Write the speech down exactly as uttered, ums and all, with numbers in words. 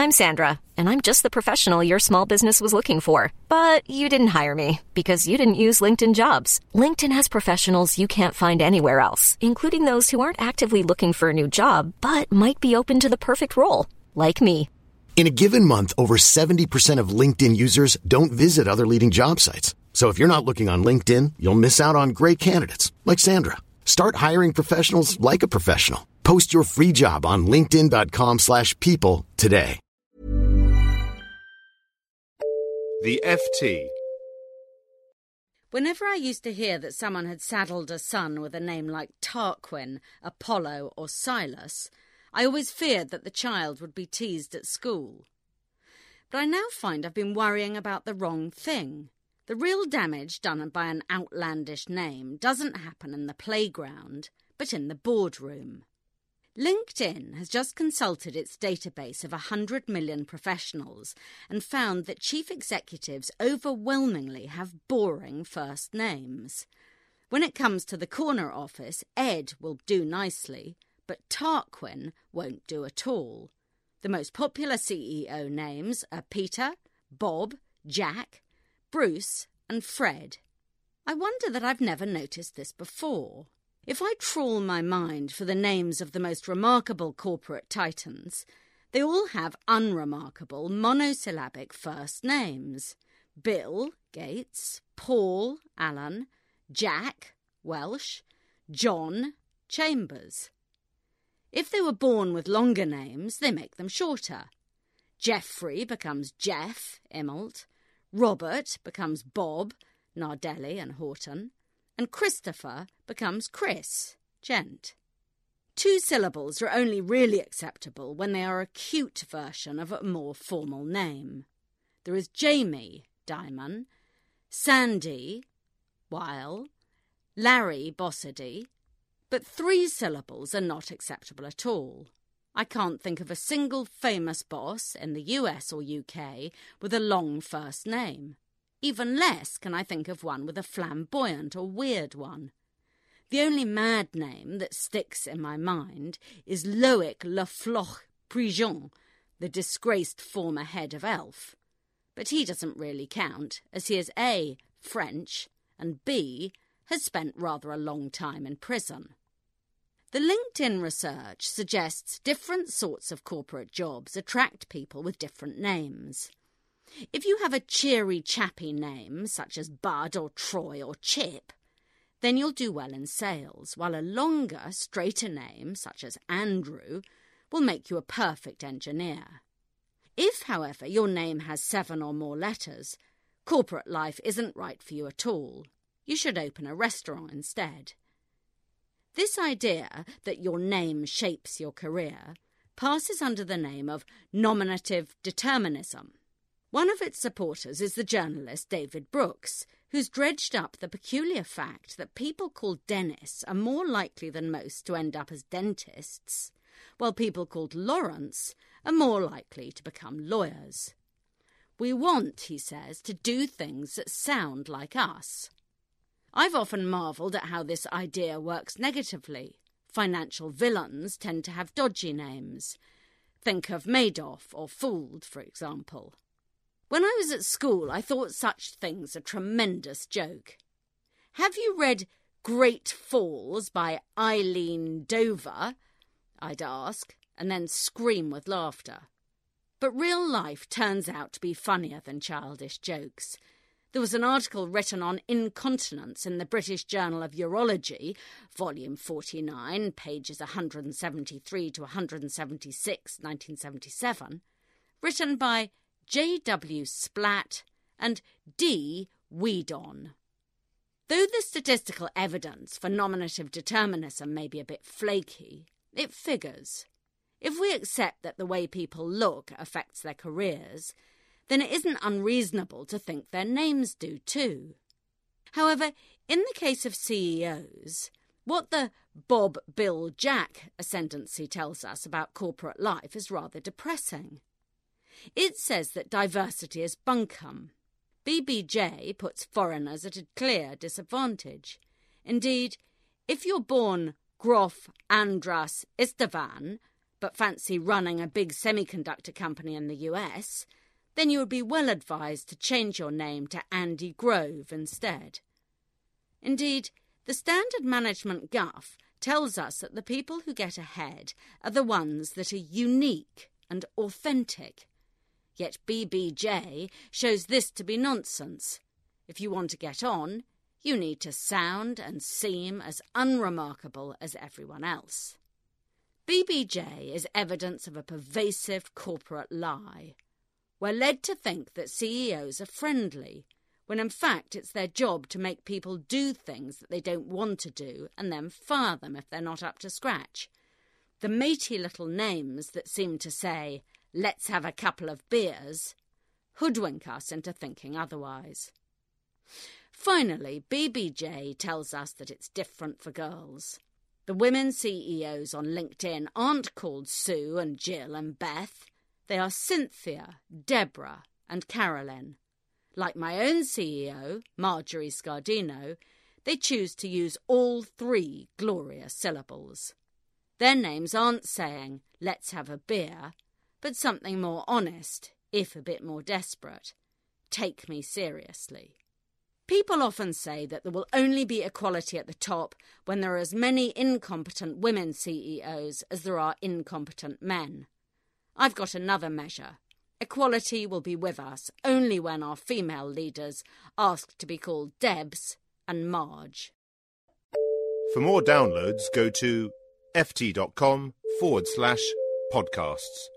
I'm Sandra, and I'm just the professional your small business was looking for. But you didn't hire me because you didn't use LinkedIn Jobs. LinkedIn has professionals you can't find anywhere else, including those who aren't actively looking for a new job, but might be open to the perfect role, like me. In a given month, over seventy percent of LinkedIn users don't visit other leading job sites. So if you're not looking on LinkedIn, you'll miss out on great candidates like Sandra. Start hiring professionals like a professional. Post your free job on linkedin.com slash people today. The F T. Whenever I used to hear that someone had saddled a son with a name like Tarquin, Apollo or Silas, I always feared that the child would be teased at school. But I now find I've been worrying about the wrong thing. The real damage done by an outlandish name doesn't happen in the playground, but in the boardroom. LinkedIn has just consulted its database of one hundred million professionals and found that chief executives overwhelmingly have boring first names. When it comes to the corner office, Ed will do nicely, but Tarquin won't do at all. The most popular C E O names are Peter, Bob, Jack, Bruce and Fred. I wonder that I've never noticed this before. If I trawl my mind for the names of the most remarkable corporate titans, they all have unremarkable monosyllabic first names. Bill, Gates, Paul, Allen, Jack, Welsh, John, Chambers. If they were born with longer names, they make them shorter. Jeffrey becomes Jeff, Immelt. Robert becomes Bob, Nardelli and Horton, and Christopher becomes Chris, Gent. Two syllables are only really acceptable when they are a cute version of a more formal name. There is Jamie, Dimon, Sandy, Weil, Larry, Bossidy, but three syllables are not acceptable at all. I can't think of a single famous boss in the U S or U K with a long first name. Even less can I think of one with a flamboyant or weird one. The only mad name that sticks in my mind is Loic Le Floch Prigent, the disgraced former head of Elf. But he doesn't really count, as he is A, French, and B, has spent rather a long time in prison. The LinkedIn research suggests different sorts of corporate jobs attract people with different names. If you have a cheery, chappy name, such as Bud or Troy or Chip, then you'll do well in sales, while a longer, straighter name, such as Andrew, will make you a perfect engineer. If, however, your name has seven or more letters, corporate life isn't right for you at all. You should open a restaurant instead. This idea that your name shapes your career passes under the name of nominative determinism. One of its supporters is the journalist David Brooks, who's dredged up the peculiar fact that people called Dennis are more likely than most to end up as dentists, while people called Lawrence are more likely to become lawyers. We want, he says, to do things that sound like us. I've often marvelled at how this idea works negatively. Financial villains tend to have dodgy names. Think of Madoff or Fooled, for example. When I was at school, I thought such things a tremendous joke. Have you read Great Falls by Eileen Dover? I'd ask, and then scream with laughter. But real life turns out to be funnier than childish jokes. There was an article written on incontinence in the British Journal of Urology, volume forty-nine, pages one hundred seventy-three to one hundred seventy-six, nineteen seventy-seven, written by J W Splatt and D. Weedon. Though the statistical evidence for nominative determinism may be a bit flaky, it figures. If we accept that the way people look affects their careers, then it isn't unreasonable to think their names do too. However, in the case of C E Os, what the Bob, Bill, Jack ascendancy tells us about corporate life is rather depressing. It says that diversity is bunkum. B B J puts foreigners at a clear disadvantage. Indeed, if you're born Grof Andras Istvan, but fancy running a big semiconductor company in the U S, then you would be well advised to change your name to Andy Grove instead. Indeed, the standard management guff tells us that the people who get ahead are the ones that are unique and authentic. Yet B B J shows this to be nonsense. If you want to get on, you need to sound and seem as unremarkable as everyone else. B B J is evidence of a pervasive corporate lie. We're led to think that C E Os are friendly, when in fact it's their job to make people do things that they don't want to do and then fire them if they're not up to scratch. The matey little names that seem to say, "Let's have a couple of beers," hoodwink us into thinking otherwise. Finally, B B J tells us that it's different for girls. The women C E Os on LinkedIn aren't called Sue and Jill and Beth. They are Cynthia, Deborah and Carolyn. Like my own C E O, Marjorie Scardino, they choose to use all three glorious syllables. Their names aren't saying, "Let's have a beer," but something more honest, if a bit more desperate. Take me seriously. People often say that there will only be equality at the top when there are as many incompetent women C E Os as there are incompetent men. I've got another measure. Equality will be with us only when our female leaders ask to be called Debs and Marge. For more downloads, go to ft.com forward slash podcasts.